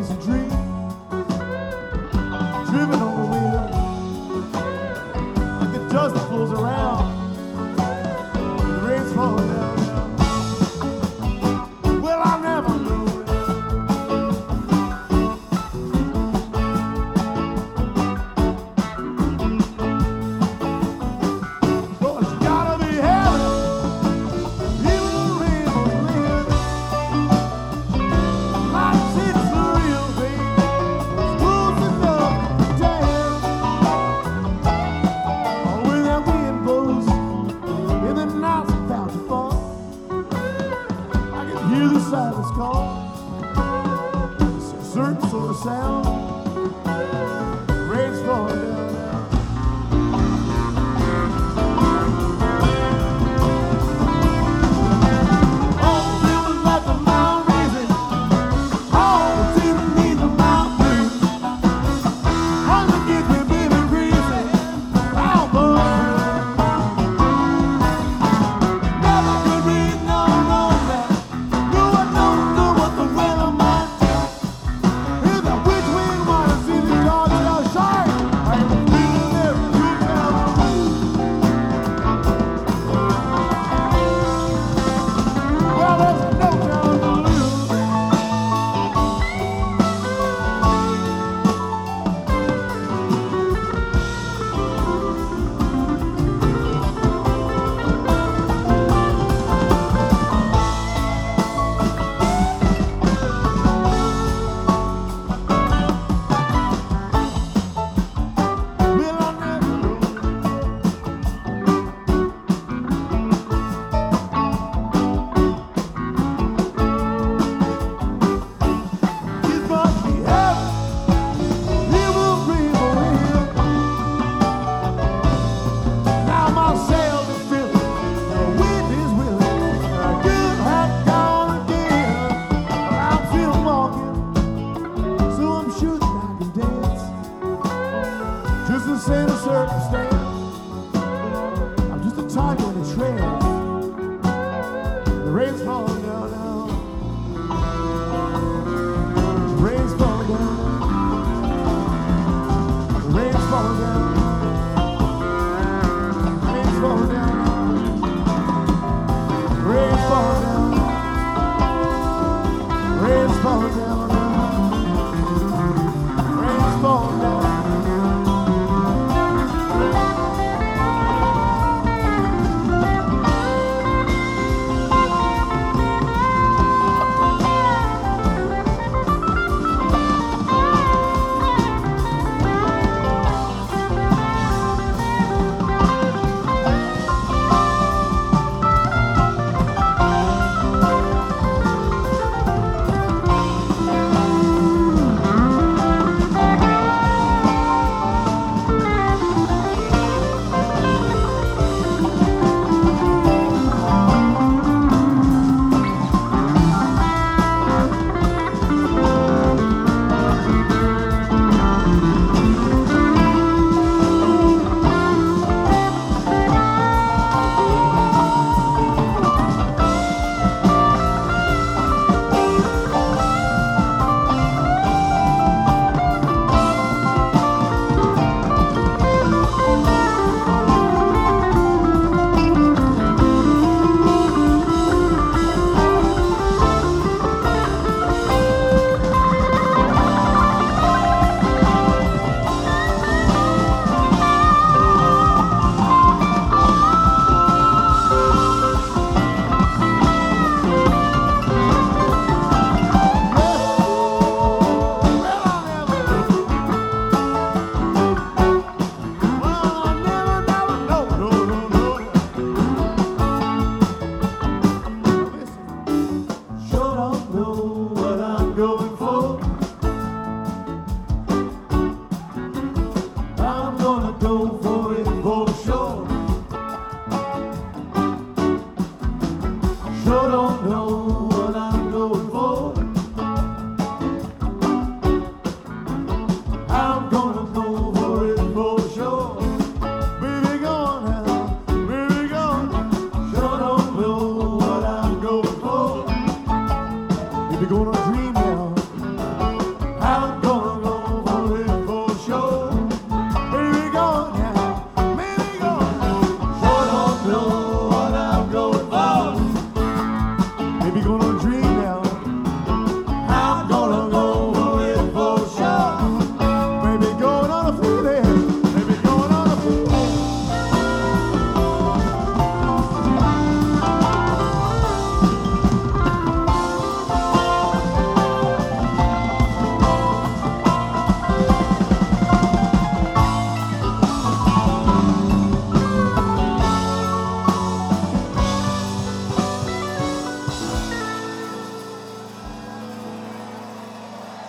is a dream, driven on the wheel, like the dust that flows around, the rain's falling down. Well, I never knew it. Well, it's gotta be heaven, even the rain was lit. Lights, it's the real thing, it's close enough to pretend. Oh, when that wind blows in the nights without your phone, I can hear the silence call. It's a certain sort of sound. The rain's falling down now. Oh, feeling like the mountain breezing. Oh, feeling neath the mountain breeze. Hunger gets me baby greasy. Oh, boy. Never could read, no, that. No, I don't know what the weather might do. Hear that which wind wanna see the dog shall shine. I am feeling every good town. Well, there's no time to lose. Well, I never know. It must be heaven, it will bring the wind. Now my sails are filling, the wind is willing, and I could have gone again. But I'm still walking, so I'm sure that I can dance. Just the same circumstance, I'm just a tiger in a trance. The rain's falling down now. The rain's falling down. The rain's falling down. The rain's falling down. The rain's falling down. The rain's falling down. The rain's falling down. Sure don't know what I'm going for. I'm gonna go for it for sure. Baby, gone now, baby, gone. Sure don't know what I'm going for. If you're gonna dream